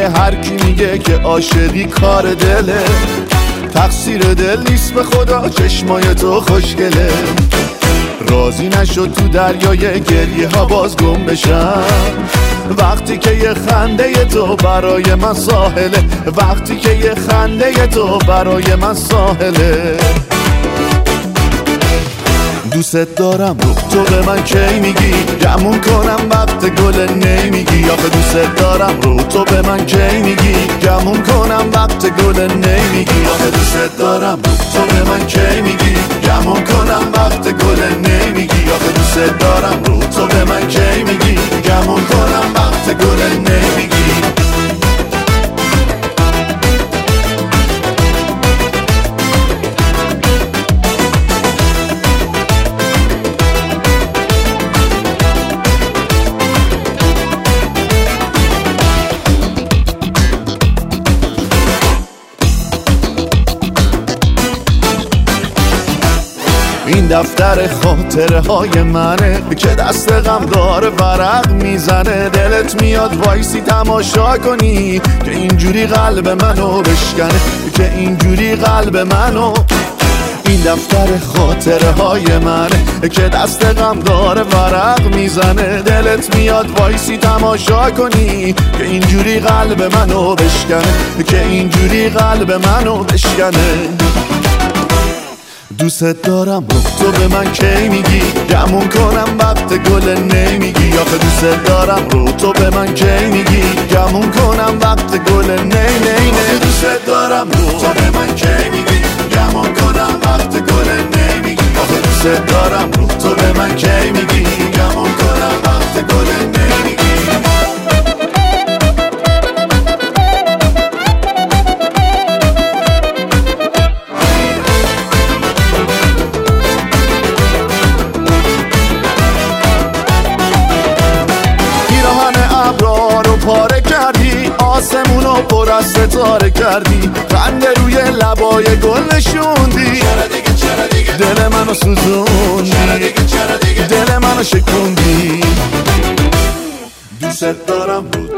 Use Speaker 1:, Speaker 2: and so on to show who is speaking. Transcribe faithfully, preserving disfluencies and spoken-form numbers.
Speaker 1: هر کی میگه که عاشقی کار دله، تقصیر دل نیست به خدا، چشمای تو خوشگله. راضی نشد تو دریای گریه ها باز گم بشم، وقتی که یه خنده تو برای من ساحله، وقتی که یه خنده تو برای من ساحله. دوست دارم رو تو به من کی میگی، گمون کنم وقت گل نمیگی. آخه دوست دارم رو تو به من کی میگی، گمون کنم وقت گل نمیگی. آخه دوست دارم رو تو به من کی میگی، گمون کنم وقت گل نمیگی. آخه دوست دارم رو تو به من کی میگی، گمون کنم وقت گل نمیگی. این دفتر خاطره های منه که دست غم داره ورق میزنه. دلت میاد وایسی تماشا کنی که اینجوری قلب منو بشکنه، که اینجوری قلب منو. این دفتر خاطره های منه که دست غم داره ورق میزنه. دلت میاد وایسی تماشا کنی که اینجوری قلب منو بشکنه، که اینجوری قلب منو بشکنه. دوست دارم رو تو به من کی میگی، گمون کنم وقت گل نمیگی. آخه دوست دارم رو تو به من کی میگی، گمون کنم وقت گل نی نی نی. دوست دارم رو تو به من کی میگی، گمون کنم وقت گل نمیگی. آخه دوست دارم رو تو به من کی میگی، گمون کنم وقت گل نمیگی. پاره کردی آسمونو پر از ستاره کردی، خنده روی لبای گل نشوندی. دل منو سوزوندی، دل منو شکوندی. دوست دارم بود